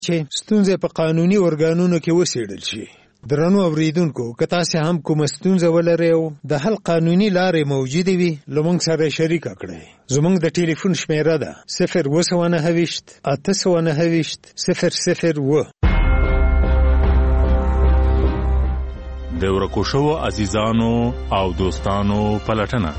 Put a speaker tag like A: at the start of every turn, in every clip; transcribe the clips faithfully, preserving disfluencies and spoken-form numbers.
A: چې ستونزې په قانوني ارګانونو کې وڅېړل شي. درنو اوریدونکو، که تاسو هم کومه ستونزه ولرئ او د حل قانوني لارې موجودې وي، لمونږ سره شریک کړئ. زموږ د ټلیفون شمیره ده صفر اوه سوه نهه ویشت اته سوه نهه ویشت صفر صفر اوه.
B: د ورکو شوو عزیزانو او دوستانو پلټنه.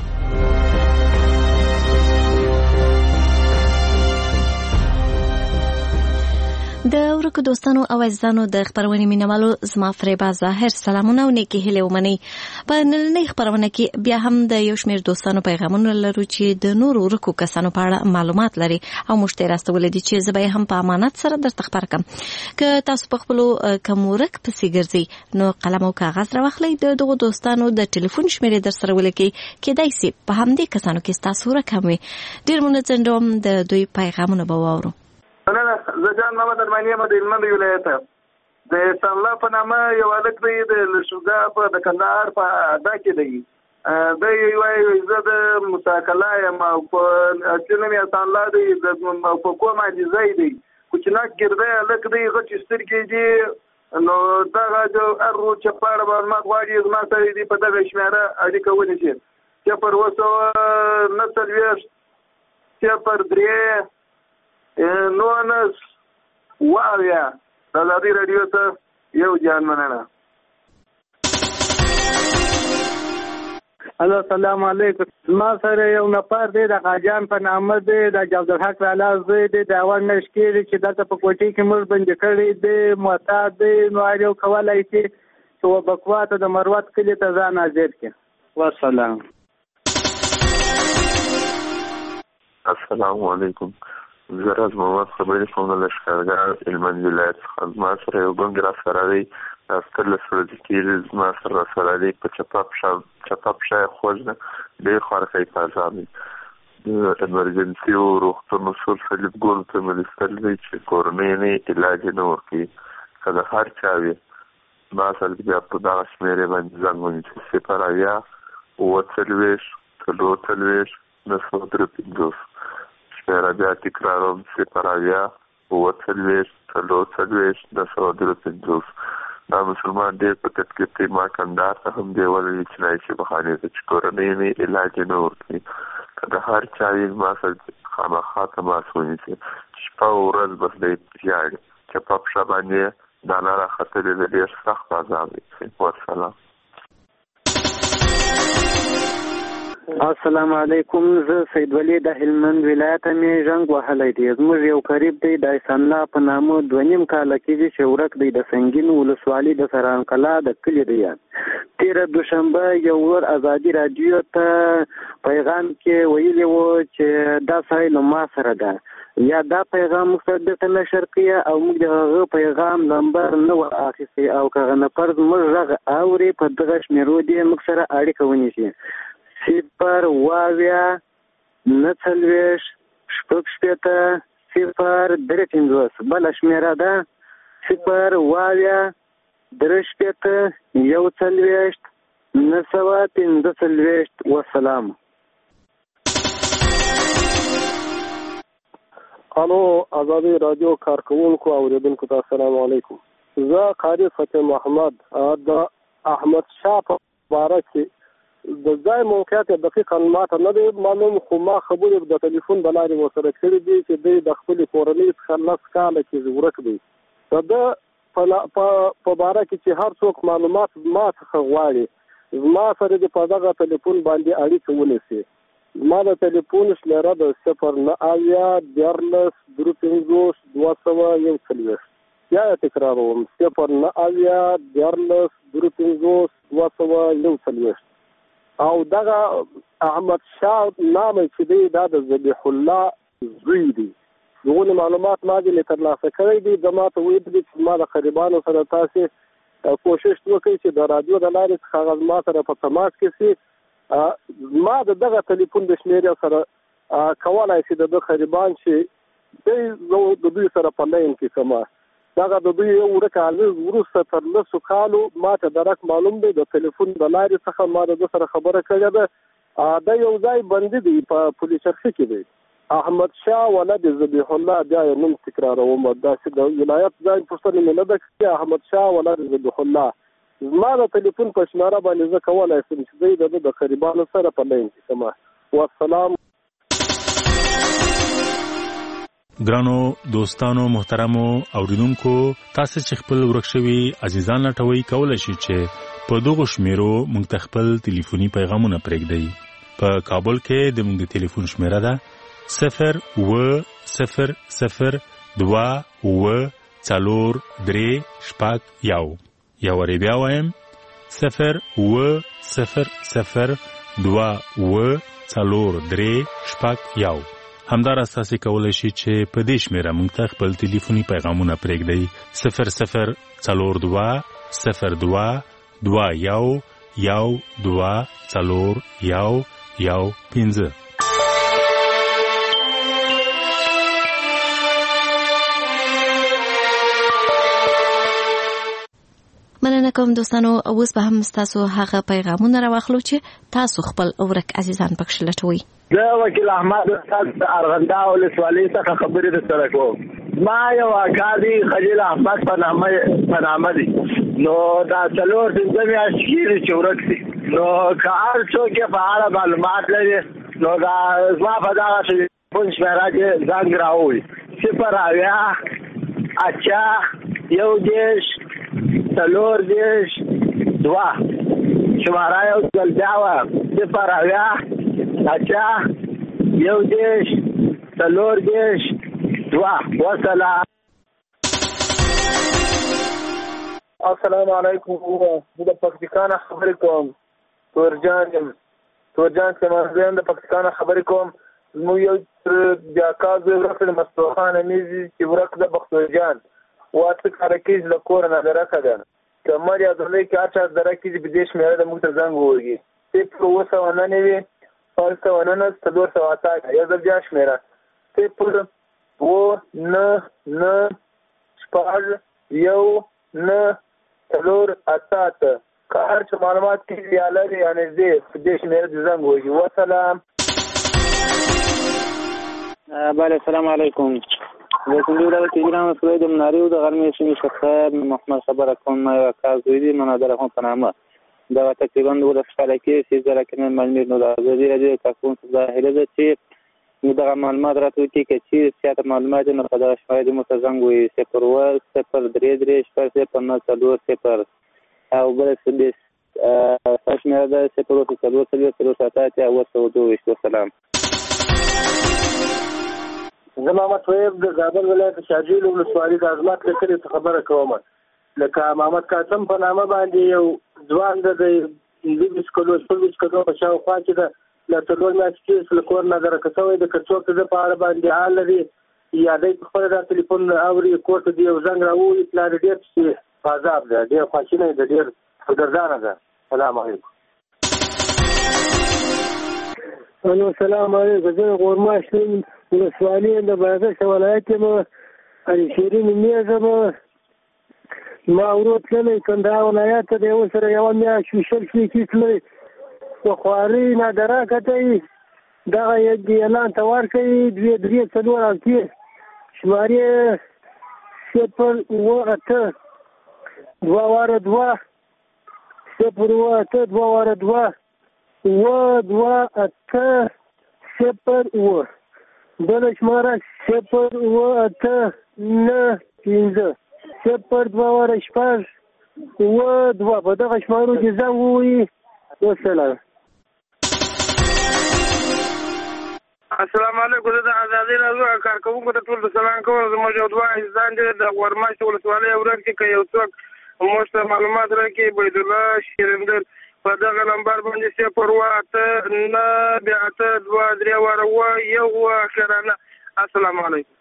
C: د ورکو دوستانو او عزیزانو د خبرونې مینوالو زما فریبا ظاهر سلامونه او نیکی هیلې ومنئ. په نننۍ خبرونه کې بیا هم د یو شمېر دوستانو پیغامونه لرو چې د نورو ورکو کسانو په اړه معلومات لري او موږ ته راستولي دي چې زه به هم په امانت سره درته خبر کړم. که تاسو په خپلو کوم ورک پسې ګرځئ نو قلم او کاغذ راواخلئ، د دغو دوستانو د ټلیفون شمیرې در سره ولیکئ. کیدای شي په همدې کسانو کې ستاسو ورک هم وي. ډېر منځنډوم، د دوی پیغامونه به واورو.
D: نه نه زه جان محمد ارماني یم د هلمند ولایت د احسان الله په نامه یو هلک دی د لشوګا په د کندهار په ادا کې دی. دی وایي زه د مساکله یم او په اصلي نوم یې احسان الله دی، په کوم عاجزی دی، کوچناک ګردی هلک دی، غټې سترګې دي. نو دغه د هر روز چې په اړه معلومات غواړي زما سره دي په دغه شمېره اړیکه ونیسي. صفر اوه سوه نهه څلوېښت صفر درې نونس واویا. د ازادي راډیو ته یو جان مننه.
E: الو السلام علیکم. ما سره یو نفر دی د غاجان په نامه دی، د عبدالحق رالاز دی، د اول نشکېږي چې دلته په کوټې کې موږ بندي کړی دی، معتاد دی. نو هر یو کولی شي چې وبکواته د مروت کلي ته ځان حاضر کړي. والسلام.
F: السلام علیکم. زه راز محمد خبرې کوم د لښکرګاه هلمند ولایت څخه. زما سره یو ګونګ را سره دی، اتلس ورځې کېږي زما سره را سره دی. په چپه پښه چپه پښه یې خوږ ده، ډېر خوارکی په عذاب دی. د امرجنسي او روغتون اصول صلیب ګل ته مې لیستل دی چې کورنۍ نه علاج یې نه ورکوي. که د هر چا وي ما سره بیا په دغه شمېرې باندې زنګ ونیسي صفر اویا اووه څلوېښت څلور څلوېښت نهه سوه درې پنځوس. شمیره بیا تکراروم صفر اویا اووه څلوېښت څلور څلوېښت نهه سوه درې پنځوس. دا مسلمان ډېر په تکلیف دی. ما کندهار ته هم دی ویلي چې نایشي بخانې ته چې کورنۍ نه علاج یې نه ورکوي. که د هر چا وي ما سره خامخا تماس ونیسي. شپه او ورځ بس دی ژاړي، چپه پښه باندې دانه راختلې ده، ډېر سخت عذاب دی. والسلام.
E: السلام علیکم. زه سید ولی د هلمند ولایت مې ژوند وهلی دی. زموږ یو قریب دی د احسان الله په نامه دوه نیم کاله کېږي چې ورک دی د سنګین ولسوالي د سران کلا د کلي دی. تېره دوشنبه یو ور ازادي راډیو ته پیغام کې ویلي و چې دا سړی له ما سره ده، یا دا پیغام موږ سره درته نشر کړي او موږ د هغه پیغام نمبر نه و اخیستی او که هغه نفر زموږ غږ اوري په دغه شمېرو دې موږ سره اړیکه ونیسي. صفر واویا نهه څلوېښت شپږ شپېته صفر درې پنځوس. بله شمېره ده صفر واویا درې شپېته یو څلوېښت نهه سوه پنځه څلوېښت. والسلام.
G: الو ازادي راډیو کارکوونکو او اوریدونکو ته السلام علیکم. زه قاری فتح محمد د احمد شاه په باره کې د ځای موقعیت دقیقا ماته نه دی معلوم، خو ما خبرې د ټلیفون د لارې ورسره کړي دي چې دی د خپلې کورنۍ څخه لس کاله کې ورک دی. د ده په باره کې چې هر څوک معلومات ما څخه غواړي زما سره د په دغه ټلیفون باندې اړیکه ونیسي. زما د ټلیفون شمېره د صفر نه اویا دیارلس درې پنځوس دوه سوه یو څلوېښت. بیا یې تکراروم صفر نه اویا دیارلس درې پنځوس دوه سوه یو څلوېښت. او دغه احمد شاه نام چې دی دا د ذبیح الله زوی دی. دغه معلومات ما دې ترلاسه کړی دي. زما ته ویل دي چې ما د قریبانو سره تاسې کوشش وکړئ چې د رادیو د لارې څخه هغه ما سره په تماس کې سي. ما د دغه ټلیفون د شمېرې سره کولی شي د ده قریبان چې دی زه د دوی سره په لاین کې کما دغه د دوی یو ورک عزیز وروسته تر لسو کالو ما ته درک معلوم دی د ټلیفون د لارې څخه ما د ده سره خبره کړې ده. دا یو ځای بندي دی په پولیس چرخي کې دی. احمد شاه ولد ذبیح الله بیا یې نوم تکراروم داسې د ولایت ځای پوښتنې مې نه ده کړې. احمد شاه ولد ذبیح الله زما د ټلیفون په شماره باندې زه کولی شم چې زه د ده د قریبانو سره په لاین کې شم. والسلام.
B: ګرانو دوستانو محترمو اوریدونکو، تاسو چې خپل ورک شوي عزیزان لټوي کولای شئ چې په دغه شمیرو موږ ته خپل ټلیفوني پیغامونه پرېږدئ. په کابل کې د موږ د ټلیفون شمیره ده صفر اوه صفر صفر دوه اوه څلور درې شپږ یو. یا وری بیا وایم صفر اوه صفر صفر دوه اوه څلور درې شپږ یو. همداراز تاسو کولی شئ چې په دې شمیره موږ ته خپل ټلیفوني پیغامونه پرېږدئ صفر صفر څلور دوه صفر دوه دوه یو یو دوه څلور یو یو پنځه.
C: مننه کوم دوستانو. اوس به هم تاسو هغه پیغامونه راوخلو چې تاسو خپل اورک عزیزان پکښ لټوي.
H: زه وکیل احمد استاد ارغندا ولسوالۍ څخه خبرې درسره کوم. ما یو اکا دی خلیل احمد په نامه په نامه دی. نو دا څلور پنځه میاشتې کېږي چې ورک دی. نو که هر څوک یې په اړه معلومات لري نو دا زما په دغه ټلیفون شمېره کې زنګ راووي صفر اویا اچا یو دېرش څلور دېرش دوه. شماره یو ځل بیا وایم صفر اویا اچا یو دېرش څلور دېرش دوه. وسلام.
I: السلام علیکم. زه د پکتیکا نه خبرې کوم. تورجان یم. تورجان سیمانزیان د پکتیکا نه خبرې کوم. زموږ یو بیاکا زوی ورک دی مصطفی نمیزي چې ورک ده پښتو جان واته کاره کېږي له کوره نه درکه ده. که مر یا ځلۍ کې هر چا دره کېږي په دې شمېره د موږ ته زنګ ووږي صفر اوه سوه نه نوي شپږ سوه نولس څلور سوه اته یو ځل بیا شمېره صفر اوه نه نه شپږ یو نه څلور اته اته. که هر څه معلومات کېږي یا لري یا نږدې په دې شمېره د زنګ ووږي. وسلام.
E: بله السلام علیکم. د کندهار ولایت اجرام مسؤل د مناریو د غرمې سیمې څخه محمد خبره کوم. ما یو کار زوی دی منادر هم په نامه دا تقریبا دولس کاله کې چې زره کې معلومات نو د ازادي راډیو کارکون ظاهره ده چې دغه معلومات راټول کړي چې سیاست معلومات نه په دغه شمېره د متزنګ وي صفر اوه صفر درې درې شپږ صفر نه څلور صفر او بل څه د شمېره ده صفر اوه څلور څلور څلور اته اته اوه سوه دوه ویشت. وسلام.
G: زه محمد طیب د زابل ولایت شاجویل ولسوالۍ د عظمت له کلي څخه خبره کوم. لکه محمد قاسم په نامه باندې یو ځوان د پنځه ویشت کلو شپږ ویشت کلو په شاوخوا کې ده له څلور میاشتې کېږي له کور نه درکه شوی د که څوک د ده په اړه باندې حال لري یا دی په خپله دا ټلیفون اوري کور ته د یو زنګ راووي پلار یې ډېر چې په عذاب ده ډېر خواشینی ده ډېر ګردانه ده. سلام علیکم. الو سلام علیکم. زه غورماش ولسوالۍ د بادغیس ولایت یم. علي شیرین نومیږم. ما ورور تللی کندهار ولایت ته د یو سره یوه میاشت ویشل شوي کیس لري په خوارۍ نادره کټوي دغه اعلان ته ورکوي دوې درې څلور اتې شمارې صفر اوه اته دوه واره دوه صفر اوه اته دوه واره دوه اوه دوه اته صفر اوه. بله شماره صفر اوه اته نه پنځه صفر دوه واره شپږ اوه دوه. په دغه شمارو کې زنګ ووهي. وسلام.
I: السلام علیکم. زه د ازادۍ راډیو کارکوونکو ته ټول سلام کوم. زموږ یو دوه عزیزان دي د غورماش ولسوالۍ ورک کې که یو څوک موږ ته معلومات راکړي بيدالله شیرندر په دغه نمبر باندې صفر اوه اته نه بیا اته دوه درې واره اوه یو اوه اخرانه. السلام علیکم.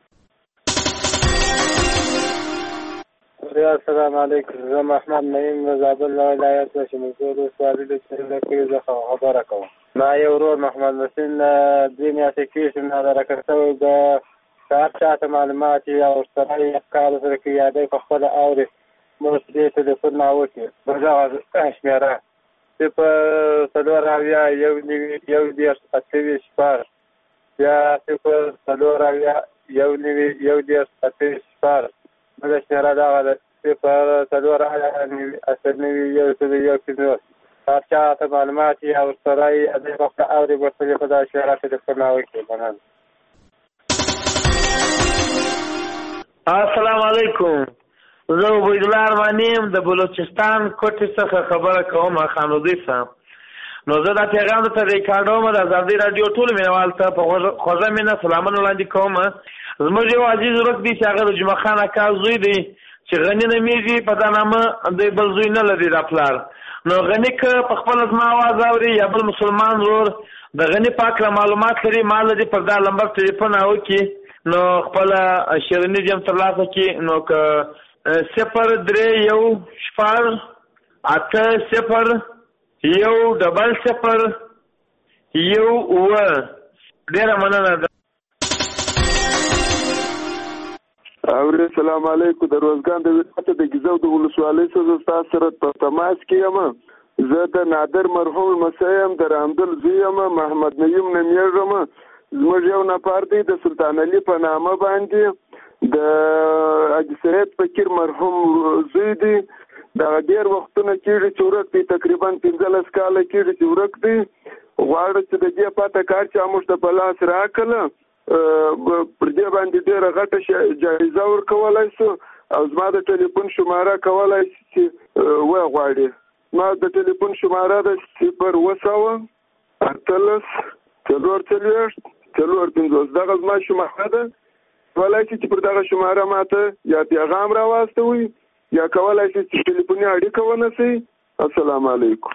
G: السلام علیکم. زه محمد نعیم د زابل ولایت د شمولزور ولسوالۍ د کلي څخه خبره کوم. ما یو ورور محمد حسین دوې میاشتې کېږي نادرکه شوی د که هر چا ته معلومات وي او ورسره یې افکار سره کې یا دی په خپله اوري موږ دې ټلیفون نه وکړي په دغه شمېره صفر څلور اویا یو نوي یو دېرش اته ویشت شپږ بیا صفر څلور اویا یو نوي یو دېرش اته شپاړس بله شمېره دغه ده صفر څلور اویا اته نوي یو سل یو پنځوس هر چا ته معلومات یې او ورسره یې دی وخت اورې ورسره په دا شمېره ټلیفون راوکړي مننه.
J: السلام علیکم. زه عبیدالله ارماني یم د بلوچستان کوټې څخه خبره کوم خانودي صاحب. نو زه دا پیغام درته ریکارډوم د ازادي راډیو ټولو مینوال ته په خوږه مینه سلامونه وړاندې کوم. زموږ یو عزیز ورک دی چې هغه د جمعه خان اکا زوی دی چې غني نومیږي په دا نامه د بل زوی نه لري دا پلار. نو غني که په خپله زما اواز اوري یا بل مسلمان ورور د غني پاک له معلومات لري ما له دې پر دا لمبر ټلیفون وکړي نو خپله شیریني دې هم ترلاسه کړي. نو که صفر درې یو شپږ اته صفر یو ډبل صفر یو اووه ډېره مننه ده.
K: اورې السلام علیکم. د روزګان د ولایت د ګیزو د ولسوالۍ څخه ستاسو سره په تماس کې یم. زه د نادر مرحوم لمسی یم، د رحمدل زوی یم، محمد نعیم نومیږم. زموږ یو نفر دی د سلطان علي په نامه باندې د حاجي سید فقیر مرحوم زوی دی. دغه ډېر وختونه کېږي چې ورک دی، تقریبا پنځلس کاله کېږي چې ورک دی. غواړو چې د دې پاته کار چې موږ ته په لاس راکړله پر دې باندې ډېره غټه جایزه ورکولی سو او زما د ټلیفون شماره کولی شي چې وغواړي. زما د ټلیفون شماره ده صفر اوه سوه اتلس څلور څلوېښت څلور پنځوس. دغه زما شماره ده. کولی شي چې پر دغه شماره ماته یا پیغام راواستوي یا کولی شي چې ټلیفوني اړیکه ونیسئ. السلام علیکم.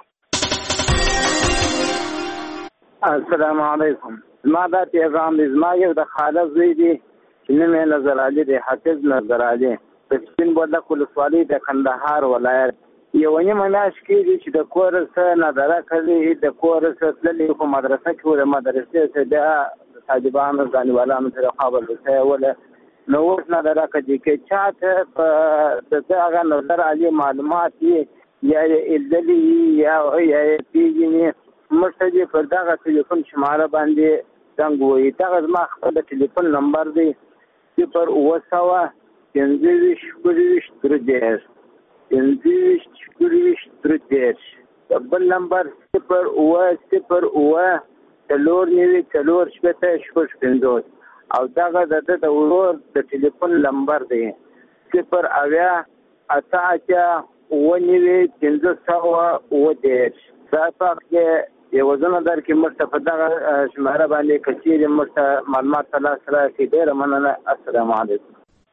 E: السلام علیکم. زما دا پیغام دی، زما یو د خاله زوی دی چې نوم یې نظر علي دی، حافظ نظر علي، د سپین بولدک ولسوالۍ د کندهار ولایت. یوه نیمه میاشت کېږي چې د کوره څه نظره کوي، د کوره څه تللي په مدرسه کې و، د مدرسې څه بیا د طالبانو ځانوالانو سره خبر وسوله. نو اوس نظره کوي که چاته په د ده هغه نظر علي معلومات یې یا یې ایدلي یا یې پېژني، موږ ته دې پر دغه ټلیفون شماره باندې زنګ ووهي. دغه زما خپل د ټلیفون نمبر دی صفر اوه سوه پنځه ویشت شپږ ویشت درې دېرش پنځه ویشت شپږ ویشت درې دېرش. بل نمبر صفر اوه صفر اوه څلور نوي څلور شپېته شپږ پنځوس او دغه د ده د ورور د ټلیفون نمبر دی صفر اویا اته اتیا اووه نوي پنځه سوه اووه دېرش. دا پاک کې یو ځنه در کې موږ ته په دغه شماره باندې که چیرې موږ ته معلومات ته لاس راکړي ډېره مننه. السلام علیکم.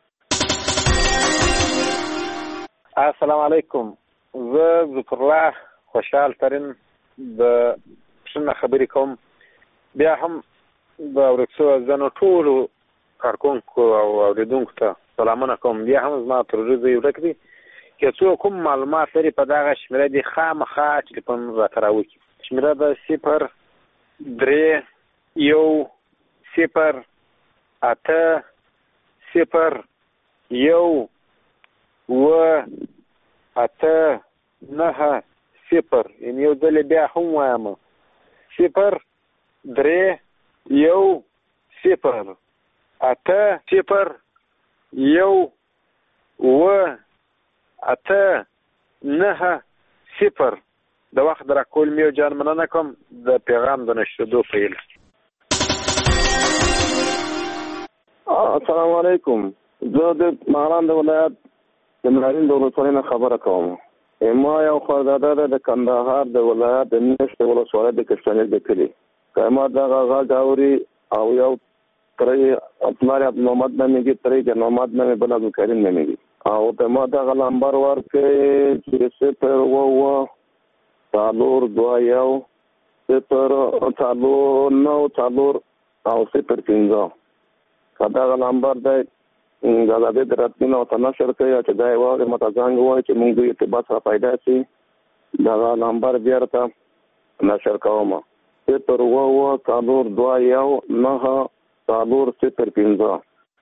G: السلام علیکم. زه ذکرالله خوشحال ترین د پښتنه خبرې کوم. بیا هم د ورک شوو ځنو ټولو کارکوونکو او اورېدونکو ته سلامونه کوم. بیا هم زما تر ورځې ورک دی که څوک کوم معلومات لري په دغه شمېره دې خامخا ټلیفون راته راوکړي. شمېره ده صفر درې یو صفر اته صفر یو اووه اته نهه صفر. یعنې یو ځل بیا هم وایم صفر درې یو صفر اته صفر یو اووه اته نهه صفر. د وخت د راکول میو جان مننه کوم د پیغام د نشریدو په هیله.
K: السلام علیکم. زه د مهران د ولایت د منارین د ولسوالۍ نه خبره کوم. ما یو خوارداده ده د کندهار د ولایت د نیش د ولسوالۍ د کشتنې د کلي. که ما دغه غږ اوري او یو ترې پلار عبدالمحمد نومیږي، ترې د محمد نومې بل عبدالکریم نومیږي او ته ما دغه نمبر ورکړې چې صفر اوه اوه څلور دوه یو صفر څلور نو څلور او صفر پنځه. که دغه نمبر دی د ازادۍ د راتلون او ته نشر کوي او چې دا یې واورې ما ته زنګ ووایي چې موږ د ارتباط سره پیدا شي. دغه نمبر بیا ورته نشر کوم صفر اوه اوه څلور دوه یو نهه څلور صفر پنځه.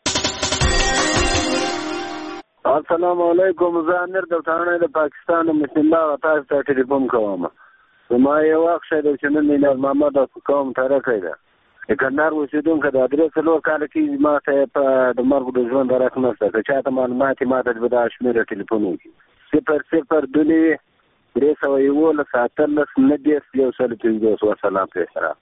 G: السلام علیکم. زه امیر د تړنۍ د پاکستان د مسلم باغ تاسو ته ټلیفون کوم. زما یو وخت دی چې نن میناز محمد او کوم ترکه ده
E: د کندهار اوسېدونکی د درې څلور کاله کېږي ما ته په د مرګ د ژوند درک نشته که چا ته معلومات یې ما ته به دا شمېره ټلیفون وکړي صفر صفر دوه نوي درې سوه یولس اتلس نهه دېرش یو سل پنځوس وسلام پرې سره.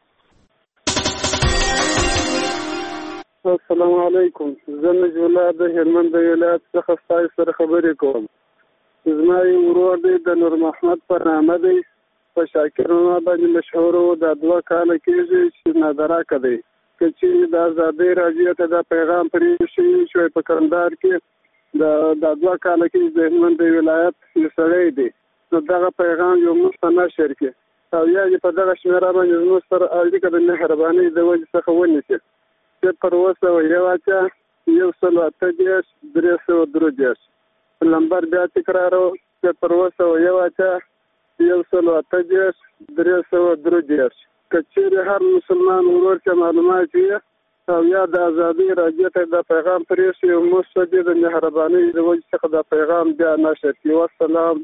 G: السلام علیکم. زه نجم الله د هلمند د ولایت څخه ستاسو سره خبرې کوم. زما یو ورور دی د نور محمد په نامه دی، په شاکرونه باندې مشهور و. دا دوه کاله کېږي چې نادراکه دی. که چې د ازادۍ راډیو ته دا پیغام پرې شوی شوی په کندهار کې د دا دوه کاله کې د هلمند د ولایت یو سړی دی، نو دغه پیغام یو موږ ته نشر کړي او یا یې په دغه شمېره باندې زموږ سره اړیکه د مهربانۍ د وجې څخه ونیسي. صفر اووه سوه یو اتیا یو سل اته دېرش درې سوه درې دېرش. نمبر بیا تکرارو صفر اووه سوه یو اتیا یو سل اته دېرش درې سوه درې دېرش. که چیرې هر مسلمان ورور چې معلومات وي او یا د ازادۍ راډیو ته دا پیغام پرې شي او موږ ته د مهربانۍ د وجې څخه دا پیغام بیا نشر کړي. والسلام.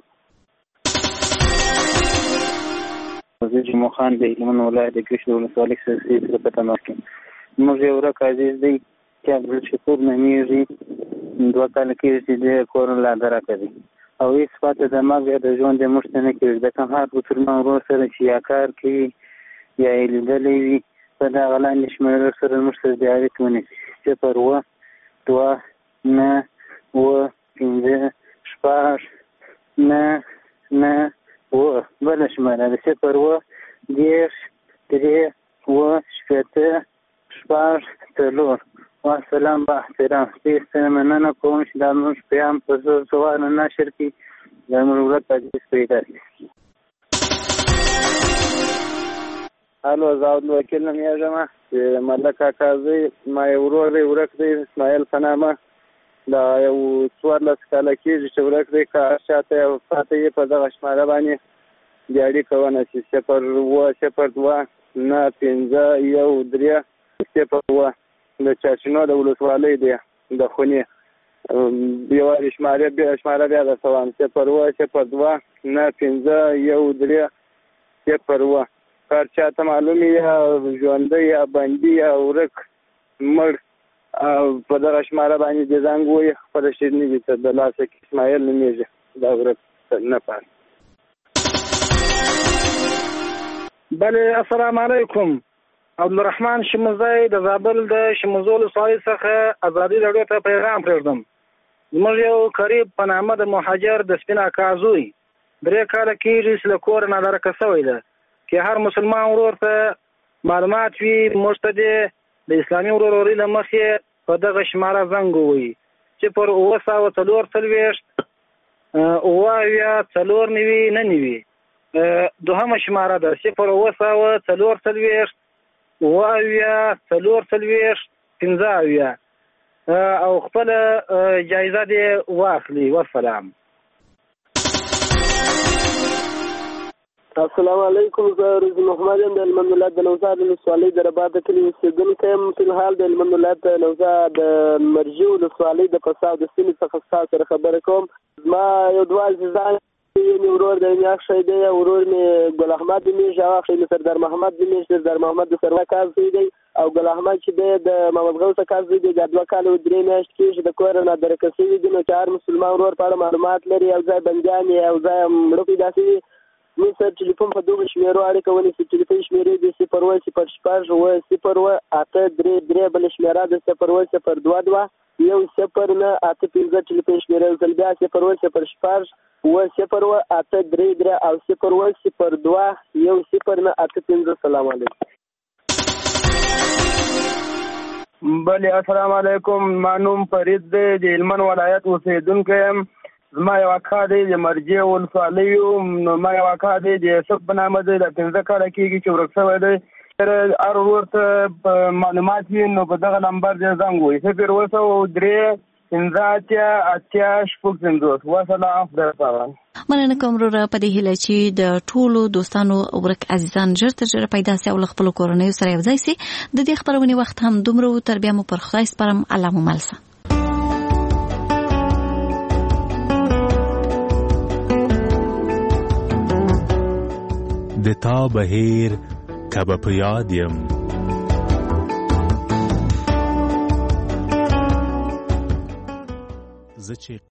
L: زه جمعه خان د هلمند ولایت د کشک ولسوالۍ څخه په تماس کې. موږ یو ورک عزیز دی چې عبدالشکور نومیږي، دوه کاله کېږي چې د کورن لادراکه دی او هېڅ پاته د مرګ د ژوند یې موږ ته نه کېږي. د کوم هر مسلمان ورور سره چې یا کار کوي یا یې لیدلی وي په دغه لاندې شمېرو سره موږ سره د اړیکې ونیسي. صفر اووه دوه نهه اووه پنځه شپږ نهه نهه اووه. بله شمېره ده صفر اووه دېرش درې اووه شپېته شپږ څلور. والسلام با احترام. ډېر ستره مننه کوم چې دا زموږ پیغام په زور زواره نشر کړي، دا زموږ ورک عزیز پیدا کړي.
M: الو، زه عبدالوکیل نومیږم چې ملک کاکا زوی. ما یو ورور دی ورک دی اسماعیل په نامه، دا یو څوارلس کاله کېږي چې ورک دی. که هر چا ته وفاته یې په دغه شماره باندې د اړیکه ونیسي. صفر اووه صفر دوه نهه پنځه یو درې صفر اووه. د چاچینو د ولسوالۍ دی د خونې یوه شماره بیا شماره بیا درته وایم صفر اووه صفر دوه نهه پنځه یو درې صفر اووه. که هر چا ته معلوم یا ژوندی یا بندي یا ورک مړ په دغه شماره باندې د زنګ ووایي، خپله شیریني ته د لاسه کې اسماعیل نومیږي دا ورک نه پاس.
N: بله، السلام علیکم. عبدالرحمن شمزی د زابل د شمزو ولسوالۍ څخه ازادۍ راډیو ته پیغام پرېږدم. زموږ یو قریب په نامه د مهاجر د سپین اکا زوی درې کاله کېږي چې له کوره نادرکه شوی ده. که هر مسلمان ورور ته معلومات وي موږ ته د اسلامي ورورولۍ له مخې په دغه شماره زنګ ووایي. صفر اووه سوه څلور څلوېښت اووه اویا څلور نوي نه نوي. دوهمه شماره ده صفر اووه سوه څلور څلوېښت اووه اویا څلور څلوېښت پنځه اویا او خپله جایزه دې واخلي. والسلام.
G: السلام علیکم. زه رضا محمد یم د هلمند ولایت د نوزاد ولسوالۍ د رباط د کلي اوسېدونکی یم. فی الحال د هلمند ولایت د نوزاد د مرجي ولسوالۍ د قصاب د سیمې څخه ستاسو سره خبرې کوم. زما یو دوه عزیزان مې ورور دی مې اخښی دی، ورور مې ګل احمد نومېږي، هغه اخښی مې سردار محمد نومېږي. سردار محمد د سروه کاظ زوی دی او ګل احمد چې دی د محمد غوث کاظ زوی دی. دا دوه کاله درې میاشتې کېږي د کوره نادرکه شوي دي. نو چې هر مسلمان ورور په اړه معلومات لري، یو ځای بندیان یې یو ځای مړه پیدا شوي، موږ سره ټلیفون په دغو شمېرو اړیکه ونیسي. ټلیفون شمېرې دي صفر اووه صفر شپږ اووه صفر اووه اته درې درې. بله شمېره ده صفر اووه صفر دوه دوه یو صفر نه اته پنځه. ټلیفون شمېره یو ځل بیا صفر اووه صفر شپږ اووه صفر اووه اته درې درې او صفر اووه صفر دوه یو صفر نه اته پنځه. السلام علیکم.
M: بله، السلام علیکم. ما نوم فرید دی، د هلمند ولایت اوسېدونکی یم. زما یو اکا دی د مرجې ولسوالۍ و. ما یو اکا دی د یوسف په نامه دی، د پنځه کاله کېږي چې ورک شوی دی. هر ورور ته معلومات وي نو په دغه نمبر دی زنګ ووایي صفر اووه سوه درې پنځه اتیا اتیا شپږ پنځوس. وسلام. خدای پامان.
C: مننه کوم وروره په دې هیله چې د ټولو دوستانو ورک عزیزان ژر تر ژره پیدا سي او له خپلو کورنیو سره یو ځای سي. د دې خپرونې وخت هم دومره و. تر بیا مو پر خدای سپارم. الله مو مل شه.
B: د تا بهیر کبه په یاد یم زه چې